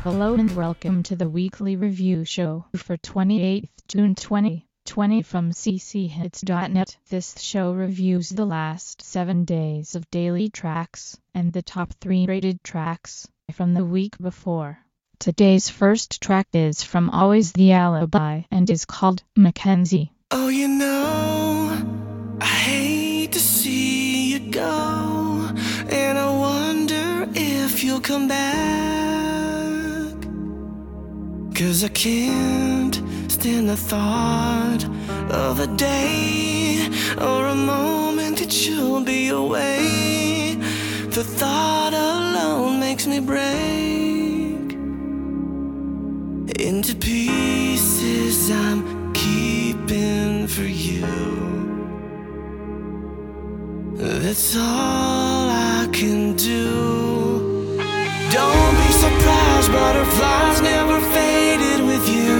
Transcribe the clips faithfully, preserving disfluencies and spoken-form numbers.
Hello and welcome to the weekly review show for twenty-eighth of June twenty twenty from c c hits dot net. This show reviews the last seven days of daily tracks and the top three rated tracks from the week before. Today's first track is from Always the Alibi and is called Mackenzie. Oh, you know, I hate to see you go, and I wonder if you'll come back. 'Cause I can't stand the thought of a day or a moment that you'll be away. The thought alone makes me break into pieces I'm keeping for you. That's all I can do. Don't be surprised, butterflies never faded with you.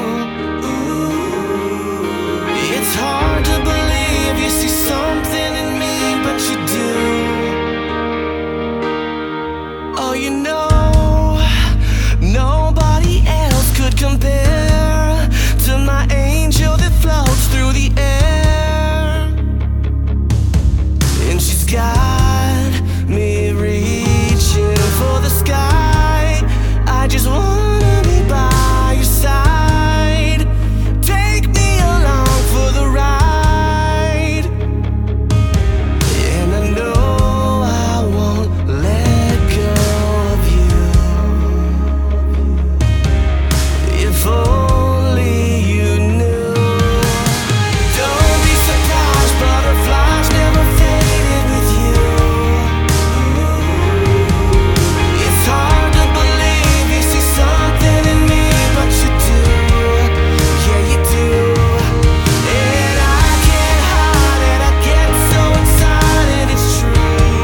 Ooh, it's hard to believe you see something in me, but you do. Oh, you know, nobody else could compare to my angel that floats through the air. And she's got me reaching for the sky. I just wanna be by your side. Take me along for the ride. And I know I won't let go of you. If only you knew. Don't be surprised, butterflies never faded with you. It's hard to believe you see something in me, but you do. Yeah, you do. And I can't hide it, I get so excited, it's true.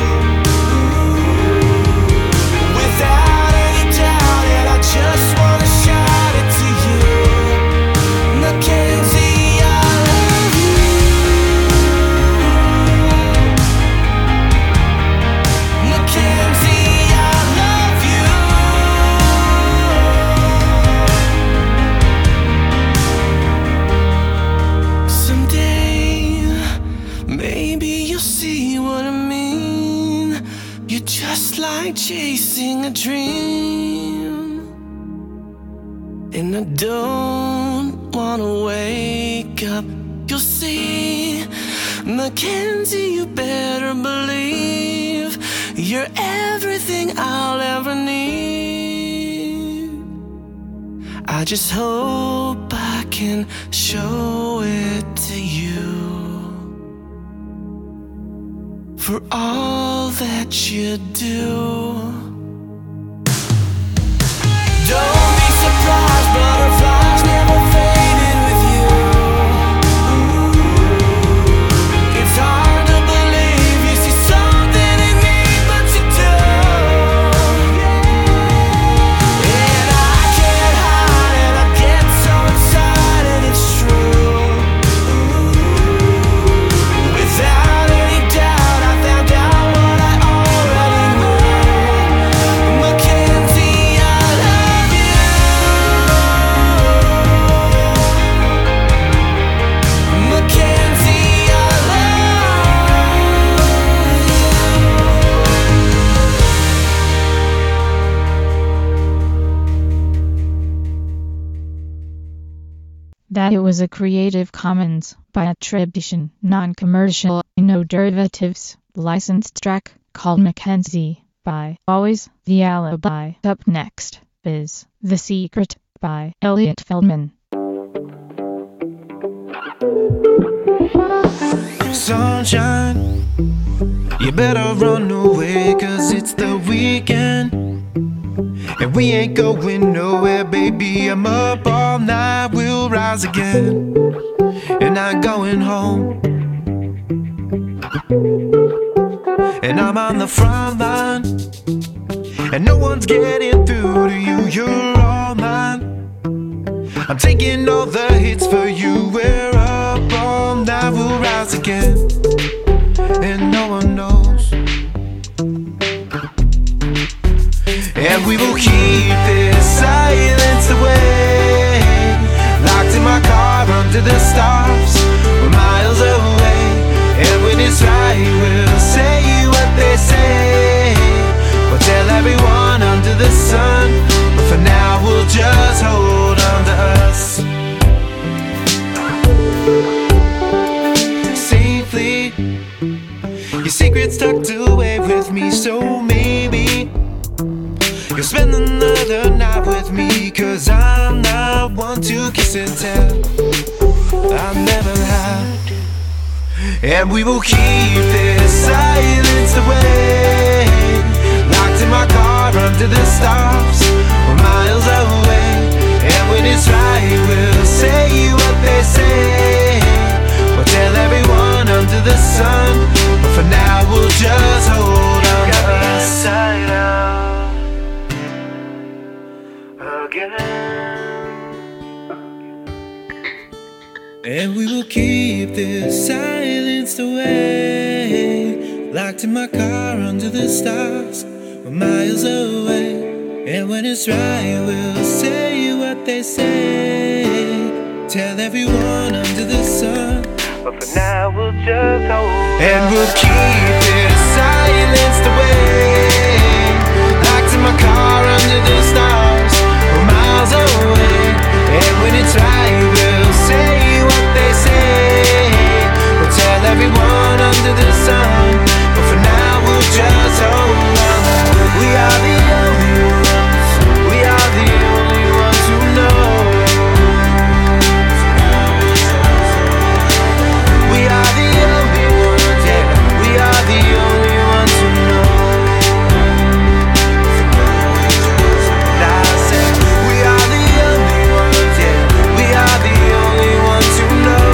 Without any doubt, and I just wanna shout it to you. Mackenzie, I love you. Mackenzie, I love you. Someday, maybe you'll see what I mean. You're just like chasing a dream. And I don't wanna wake up. You'll see, Mackenzie, you better believe you're everything I'll ever need. I just hope I can show it to you. For all that you do. Don't be surprised, butterflies never faded with you. It's hard to believe you see something in me, but you do. And I can't hide it, I get so excited, it's true. Without any doubt, I found out what I already knew. Mackenzie, I love you. Mackenzie, I love That it was a Creative Commons by attribution, non-commercial, no derivatives, licensed track called Mackenzie by Always the Alibi. Up next is The Secret by Elliot Feldman. Sunshine, you better run away, 'cause it's the weekend and we ain't going nowhere, baby. I'm up all night, we'll rise again, and not going home. And I'm on the front line, and no one's getting through to you. You're all mine, I'm taking all the hits for you. We're up all night, we'll rise again, and no one knows. And we will keep this under the stars, we're miles away. And when it's right, we'll say what they say. We'll tell everyone under the sun, but for now we'll just hold on to us. Safely, your secret's tucked away with me, so maybe you'll spend another night with me. Cause I'm not one to kiss and tell, I've never lied. And we will keep this silence away, locked in my car under the stars, we're miles away. And when it's right, we'll say what they say. We'll tell everyone under the sun, but for now we'll just hold on to us. Inside out again. And we will keep this silenced away, locked in my car under the stars, we're miles away. And when it's right, we'll say what they say. Tell everyone under the sun, but for now we'll just hold on. And we'll keep this silenced away, locked in my car under the stars, we're miles away. And when it's right, we'll say what they say. We'll tell everyone under the sun, but for now we'll just hold on. We are the only ones, we are the only ones who know. We are the only ones, yeah, we are the only ones who know. And I said, we are the only ones, yeah, we are the only ones who know.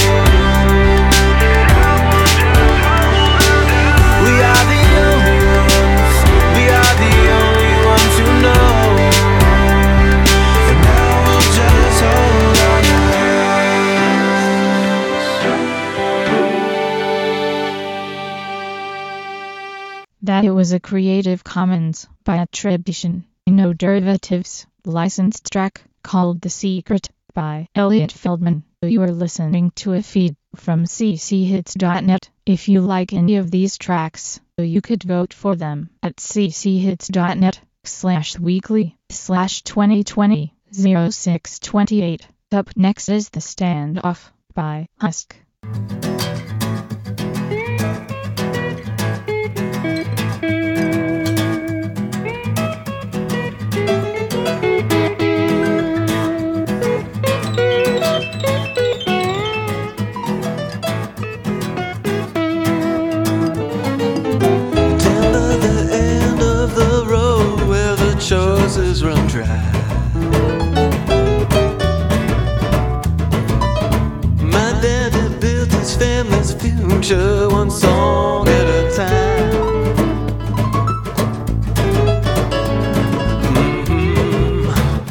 We are the only ones, we are the only ones who know. And now we'll just hold on to That it was a Creative Commons by attribution, no derivatives, licensed track called The Secret by Elliot Feldman. You are listening to a feed from c c hits dot net. If you like any of these tracks, you could vote for them at c c hits dot net slash weekly slash twenty twenty oh six twenty-eight. Up next is The Standoff by Husk. Choices run dry. My daddy built his family's future one song at a time. Mm-hmm.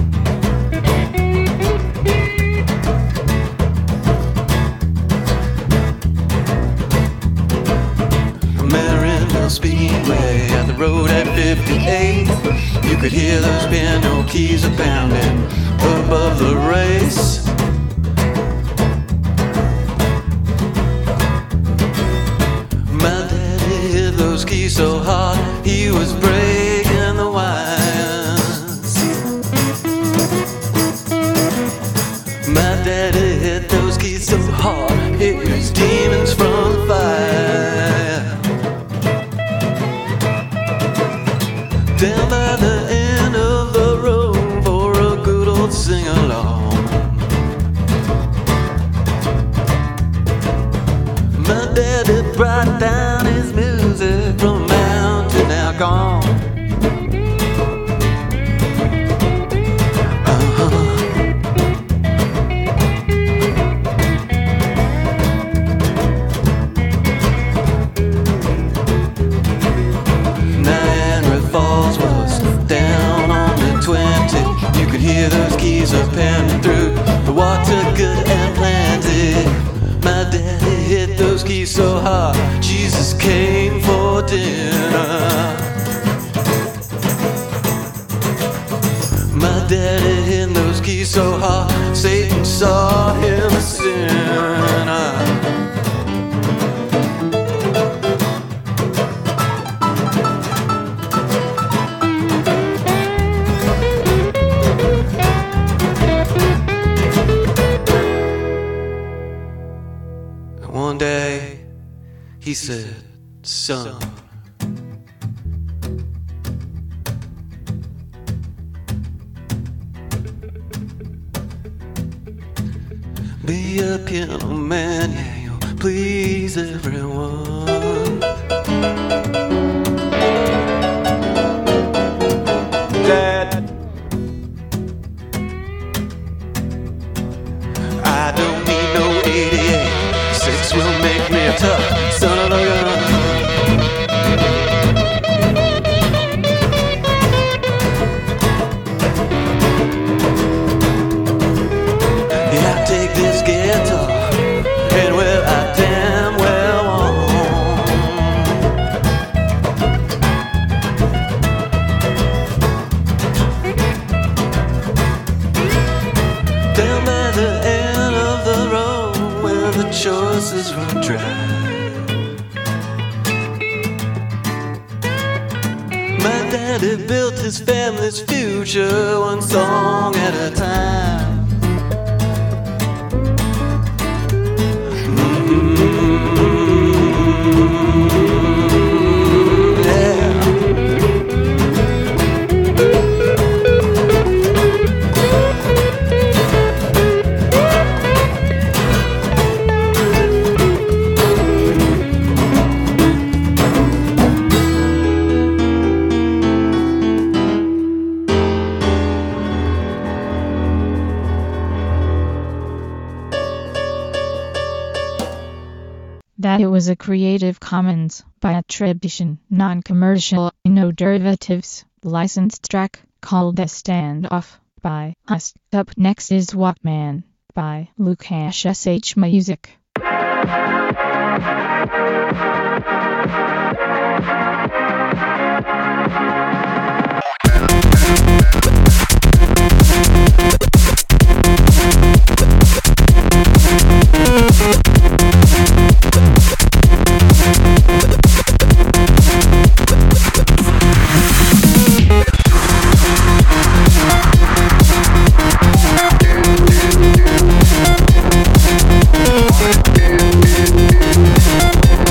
Marindale Speedway at the road at fifty-eight. You could hear those piano keys a pounding above the race. My daddy hit those keys so hard he was breaking the wires. My daddy hit those keys so hard it was demons from the fire. Down by the end of the road for a good old sing-along. My daddy brought down his music from a mountain now gone. Uh-huh. Niagara Falls was down on the twenty. You could hear those keys a pounding through the water, good and plenty. My daddy hit those keys so hard Jesus came for dinner. My daddy hit those keys so so hard, Satan saw him a sinner. One day he said, son, be a piano man, yeah, you'll please everyone. Dad, I don't need no eighty-eight. Six will make me a tough son of a gun. Yeah, I take this guitar and well, I damn well want. Down by the end of the road where the choices run dry, my daddy built his family's future one song at a time. That it was a Creative Commons by attribution, non-commercial, no derivatives, licensed track called The Standoff by us. Up next is Walkman by Lukash S H Music. We'll be right back.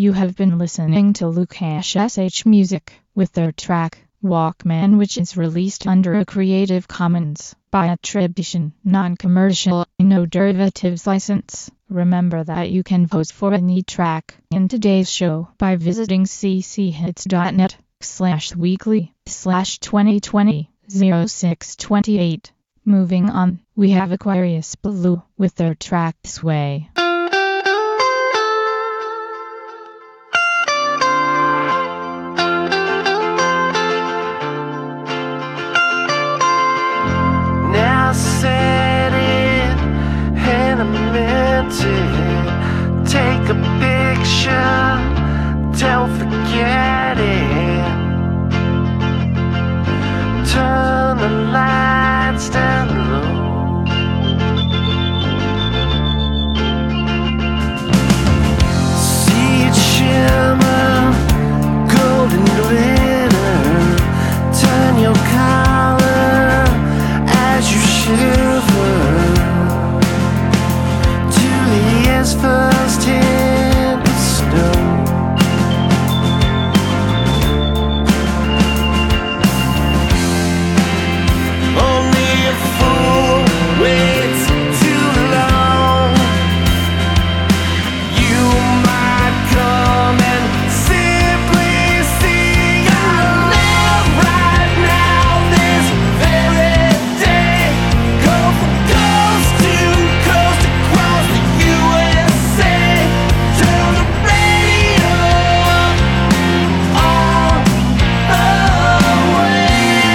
You have been listening to Lukash S H Music with their track Walkman, which is released under a Creative Commons by attribution, non-commercial, no derivatives license. Remember that you can vote for any track in today's show by visiting cchits.net slash weekly slash 2020 0628. Moving on, we have Aquarius Blue with their track Sway. Now said it and I meant it. Take a picture, don't forget it. Turn the lights down low. See it shimmer, golden glitter. Turn your collar as you shiver to the air's first hint of snow. Only a fool waits too long. You might come and simply sing. I live right now, this very day. Go from coast to coast across the U S A. Turn the radio all the way.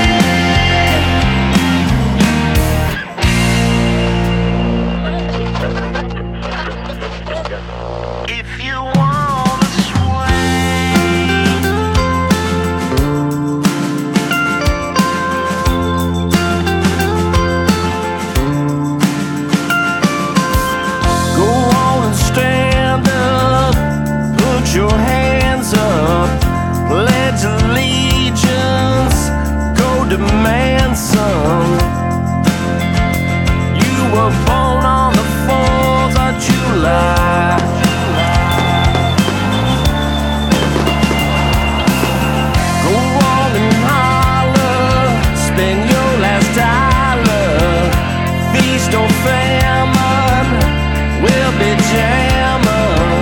If you want to sway, go on and stand up, put your hands up, pledge allegiance, go demand some. You were born on the fourth of July. Go on and holler, spend your last dollar. Feast on famine, we'll be jamming.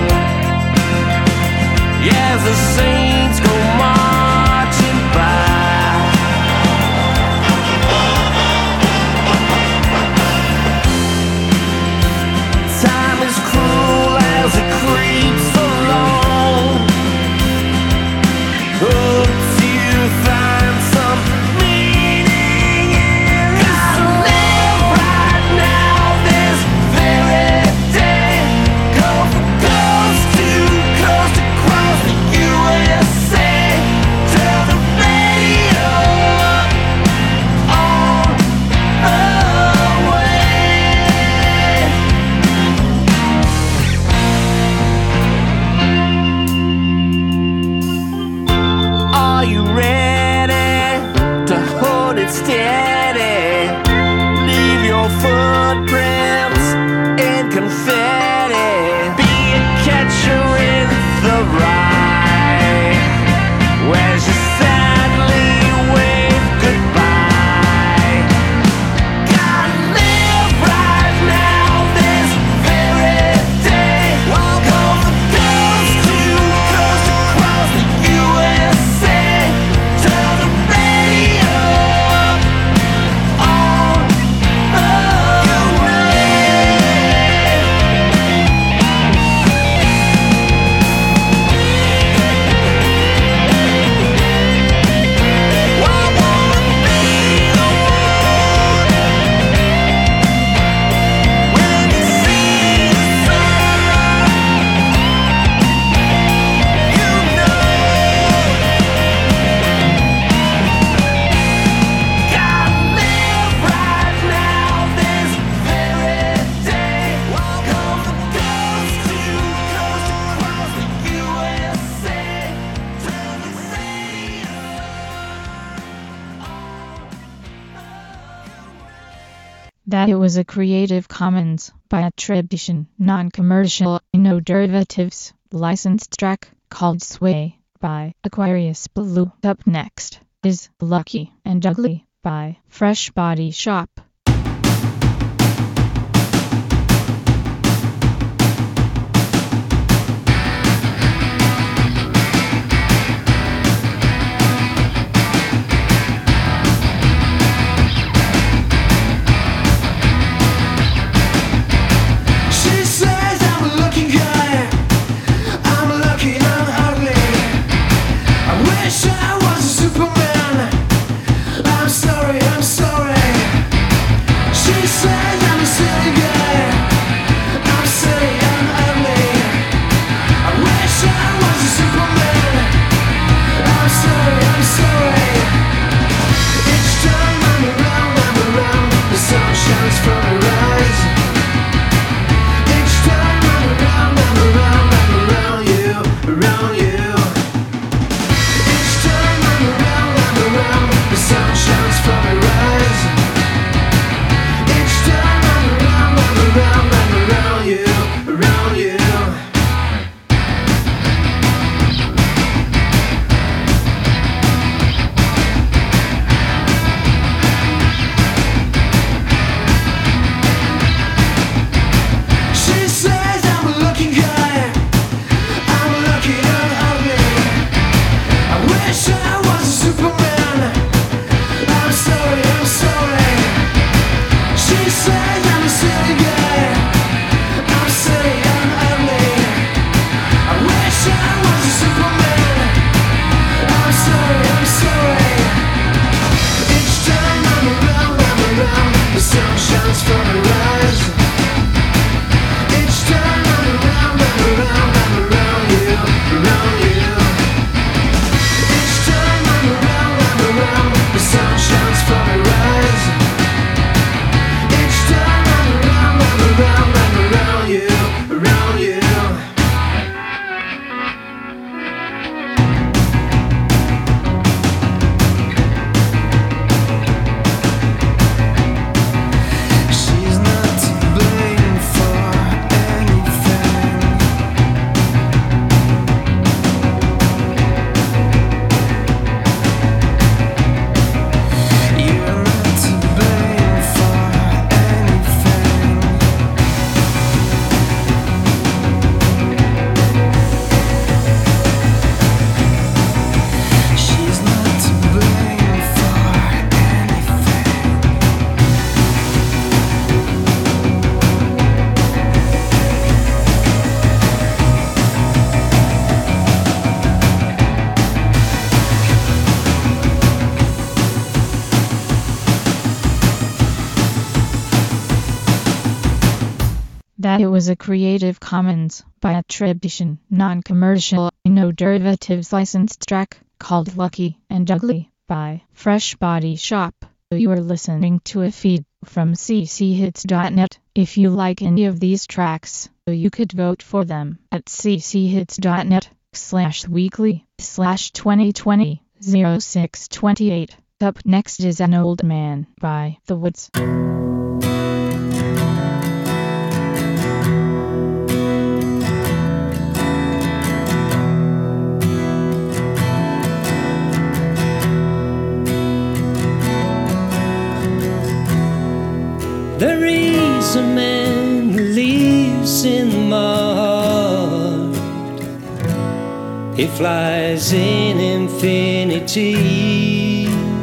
Yeah, as the saints go marching by. Time is cruel as it creeps along. Hope you find some meaning in this. Live right now, this very day. Go from coast to coast across the U S A. Turn the radio all the way. Are you ready to hold it steady? Leave your footprints in confetti. Be a catcher in the rye as you sadly wave goodbye. Gotta live right now, this very day. Go from coast to coast across the U S A. Turn the radio all the way. I wanna be the one when you see the sun. You know, gotta live right now, this very day. Go from coast to coast across the U S A. Turn the radio That it was a Creative Commons by attribution, non-commercial, no derivatives, licensed track called Sway by Aquarius Blue. Up next is Lucky and Ugly by Fresh Body Shop. That it was a Creative Commons by attribution, non-commercial, no derivatives licensed track called Lucky and Ugly by Fresh Body Shop. You are listening to a feed from c c hits dot net. If you like any of these tracks, you could vote for them at c c hits dot net slash weekly slash twenty twenty oh six twenty-eight. Up next is An Old Man by The Woods. There is a man who lives in my heart. He flies in infinity.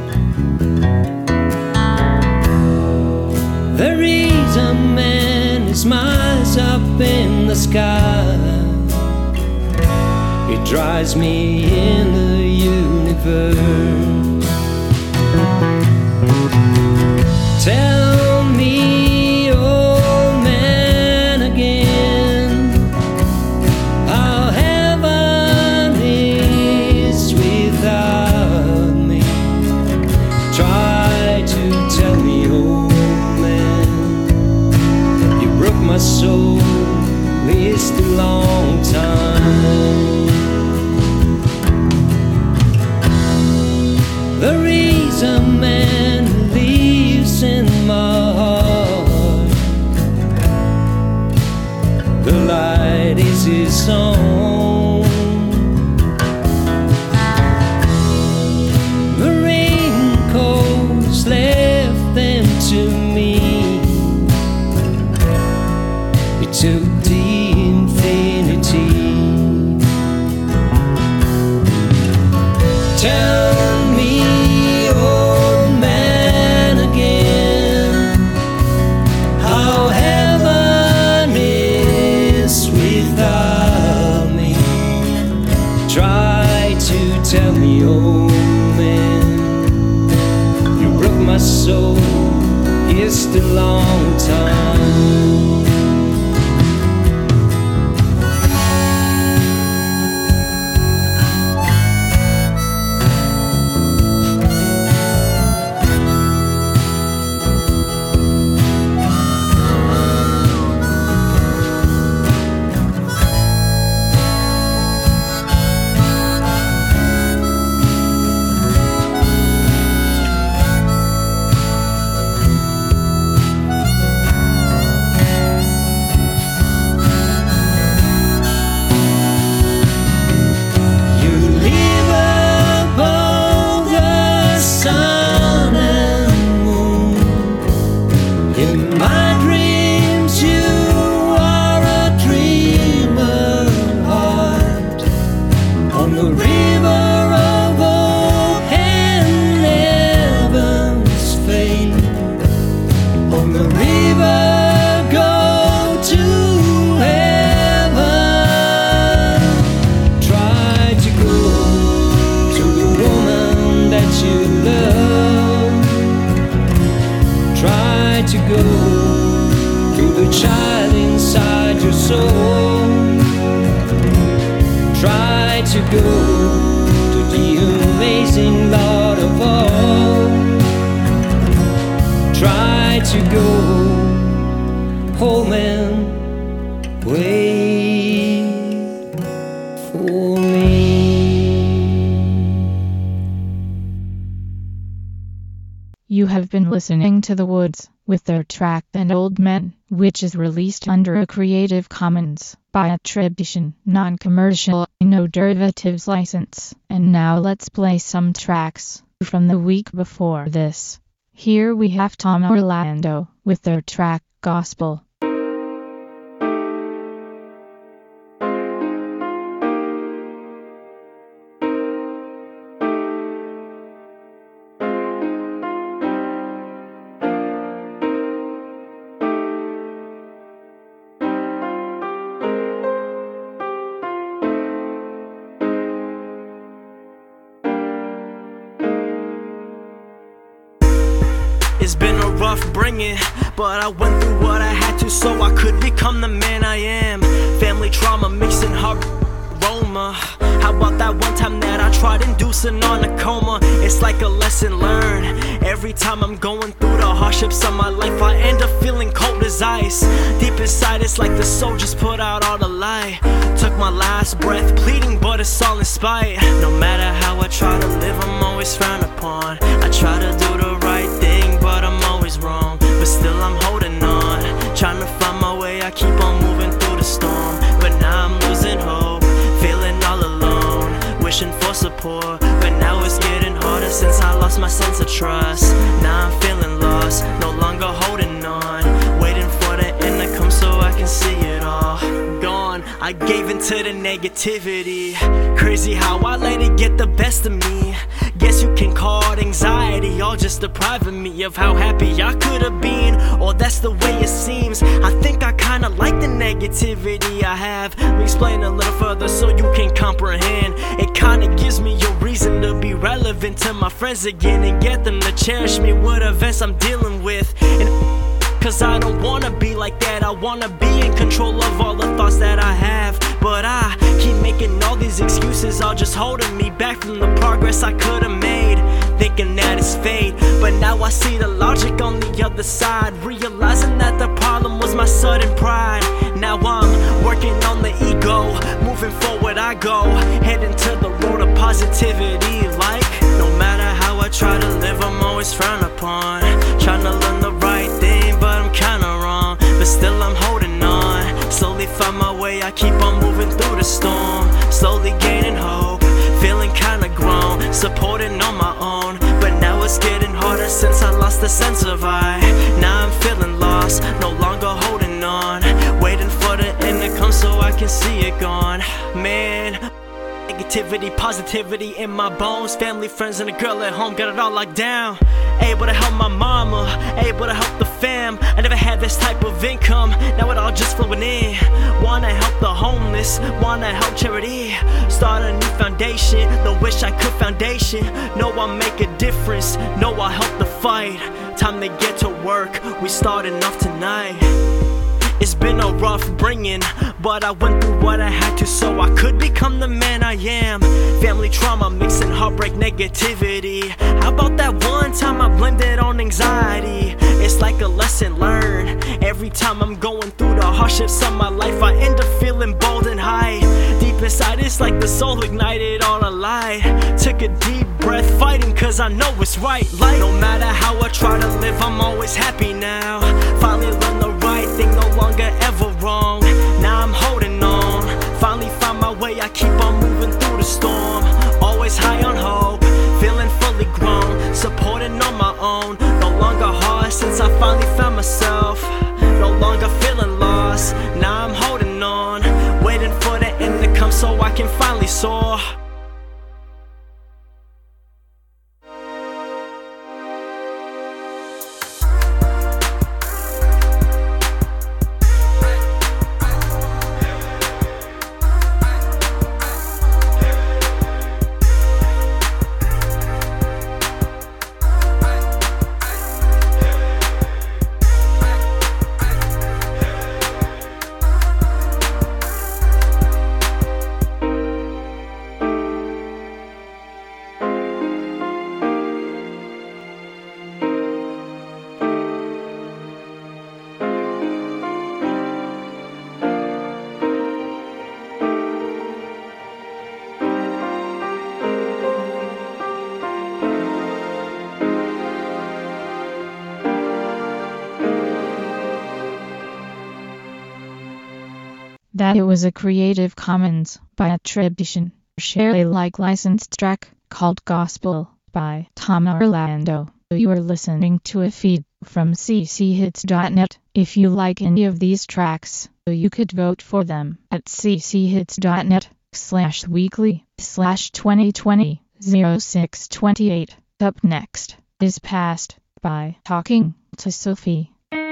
There is a man who smiles up in the sky. He drives me in the universe. Tell me, old man, again, how heaven is without me. Try to tell me, old man, you broke my soul, it's a long time. There is a man who lives in my heart. The light is his song. to the infinity. Tell me, old man, again, how heaven is without me. Try to tell me, old man, you broke my soul, it's a long time. To go to the child inside your soul. Try to go to the amazing Lord of all. Try to go home and wait for me. You have been listening to The Woods with their track "And Old Men," which is released under a Creative Commons by attribution, non-commercial, no derivatives license. And now let's play some tracks from the week before this. Here we have Tom Orlando with their track "Gospel." It's been a rough bringing, but I went through what I had to so I could become the man I am. Family trauma mixing her aroma. How about that one time that I tried inducing on a coma? It's like a lesson learned. Every time I'm going through the hardships of my life, I end up feeling cold as ice. Deep inside it's like the soul just put out all the light. Took my last breath pleading, but it's all in spite. No matter how I try to live, I'm always frowned upon. I try to do the right thing, but I'm always wrong. But still I'm holding on, trying to find my way. I keep on moving through the storm, but now I'm losing hope, feeling all alone, wishing for support. But now it's getting harder since I lost my sense of trust. Now I'm feeling lost, no longer holding on, waiting for the end to come so I can see it all. Gone, I gave into the negativity. Crazy how I let it get the best of me. Guess you can call it anxiety, all just depriving me of how happy I could have been. Or that's the way it seems. I think I kinda like the negativity I have. Let me explain a little further so you can comprehend. It kinda gives me a reason to be relevant to my friends again, and get them to cherish me with events I'm dealing with. And cause I don't wanna be like that, I wanna be in control of all the thoughts that I have. But I keep making all these excuses, all just holding me back from the progress I could've made, thinking that it's fate. But now I see the logic on the other side, realizing that the problem was my sudden pride. Now I'm working on the ego, moving forward I go, heading to the road of positivity. Like, no matter how I try to live, I'm always frowned upon. Trying to learn the right thing, but I'm kinda wrong. But still I'm holding on, slowly find my way. I keep on moving through the storm, slowly gaining hope, feeling kinda grown, supporting on my own. But now it's getting harder since I lost the sense of I. Now I'm feeling lost, no longer holding on, waiting so I can see it gone. Man, negativity, positivity in my bones. Family, friends, and a girl at home, got it all locked down. Able to help my mama, able to help the fam. I never had this type of income, now it all just flowing in. Wanna help the homeless, wanna help charity. Start a new foundation, the wish I could foundation. Know I'll make a difference, know I'll help the fight. Time to get to work, we starting off tonight. It's been a rough bringing, but I went through what I had to so I could become the man I am. Family trauma mixing heartbreak, negativity. How about that one time I blended on anxiety? It's like a lesson learned. Every time I'm going through the hardships of my life, I end up feeling bold and high. Deep inside it's like the soul ignited all alive. Took a deep breath, fighting cause I know it's right. Like, no matter how I try to live, I'm always happy now. Finally learned the right thing, no longer ever wrong. Now I'm holding on, finally found my way. I keep on moving through the storm, always high on hope, feeling fully grown, supporting on my own. No longer hard since I finally found myself, no longer feeling lost. Now I'm holding on, waiting for the end to come so I can finally soar. That it was a Creative Commons by attribution, share Alike licensed track called Gospel by Tom Orlando. You are listening to a feed from c c hits dot net. If you like any of these tracks, you could vote for them at c c hits dot net slash weekly slash twenty twenty oh six twenty-eight. Up next is Past by Talking to Sophie.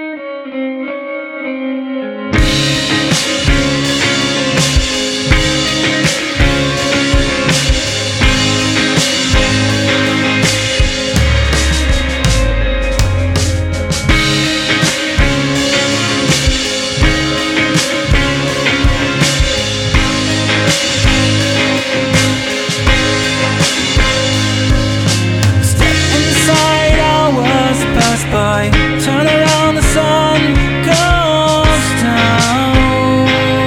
By. Turn around, the sun goes down.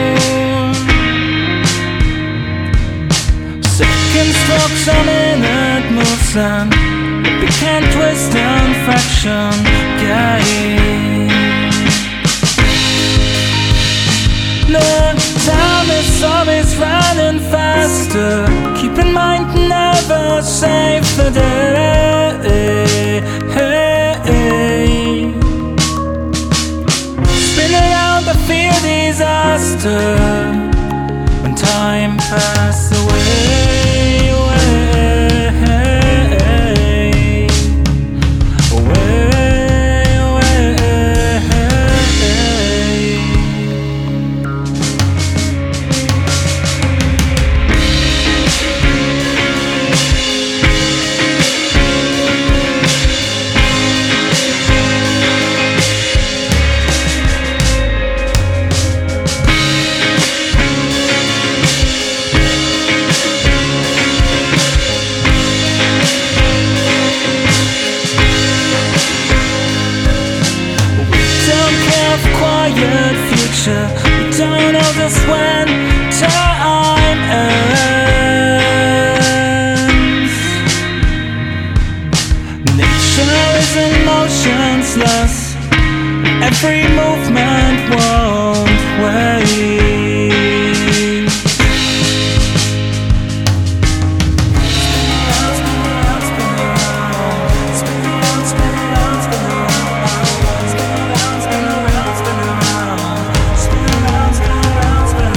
Second strokes, a minute moves on. We can twist and fraction game. Look, time is always running faster. Keep in mind, never save the day. Hey. Spin around, I fear disaster when time passes away, away, away, away. Future, we don't know just when time ends. Nature is emotionless, every movement won't wait. Spin around, spin around, spin around, spin around, spin around, spin around.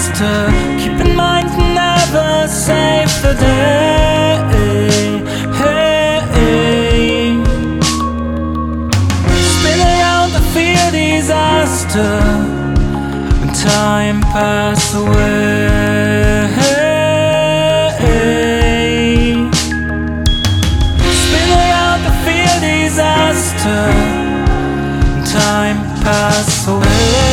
disaster. Keep in mind to never save the day. Hey. Spin around the fear disaster and time pass away. Spin around the fear disaster and time pass away.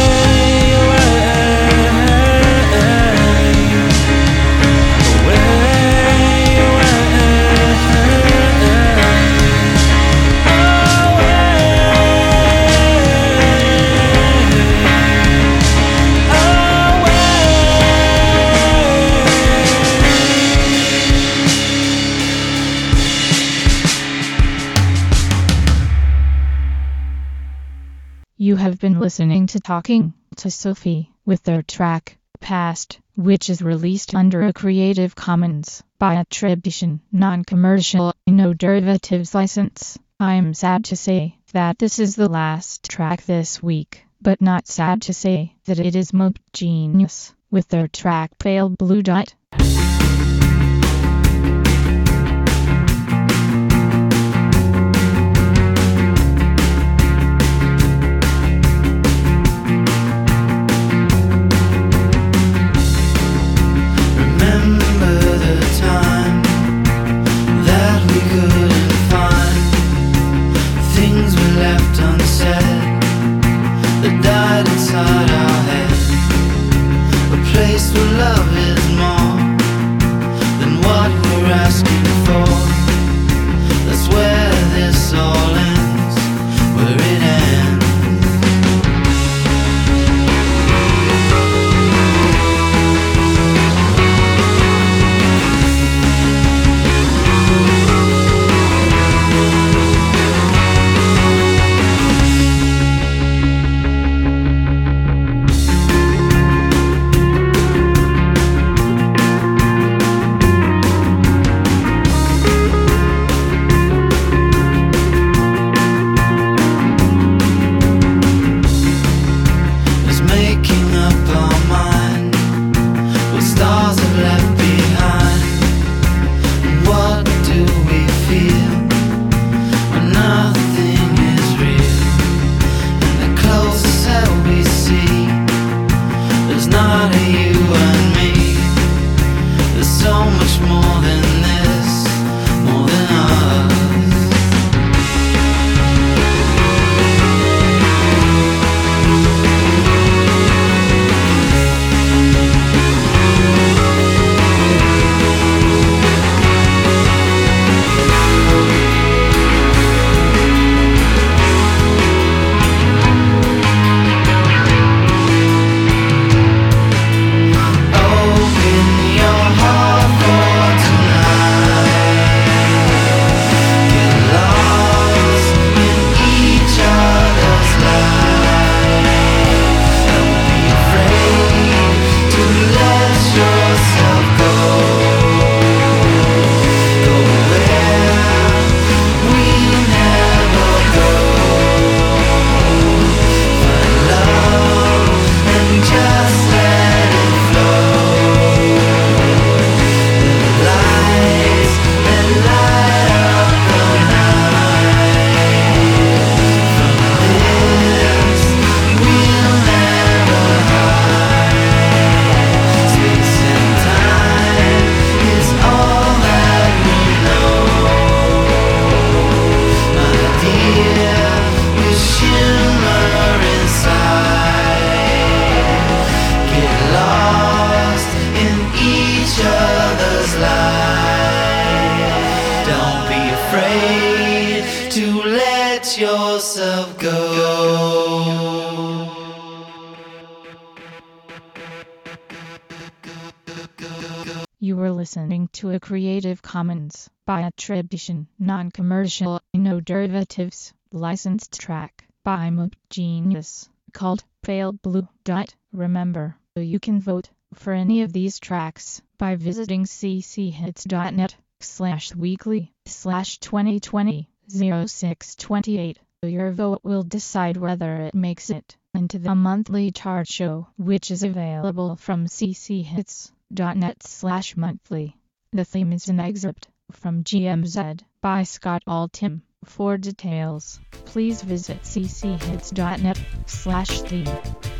You have been listening to Talking to Sophie with their track, Past, which is released under a Creative Commons by attribution, non-commercial, no derivatives license. I'm sad to say that this is the last track this week, but not sad to say that it is Mope Genius with their track Pale Blue Dot. yourself go. You were listening to a Creative Commons by attribution, non-commercial, no derivatives, licensed track by Mope Genius called Pale Blue Dot. Remember, you can vote for any of these tracks by visiting cchits.net slash weekly slash 2020 0628. Your vote will decide whether it makes it into the monthly chart show, which is available from c c hits dot net slash monthly. The theme is an excerpt from G M Z by Scott Altham. For details, please visit c c hits dot net slash theme.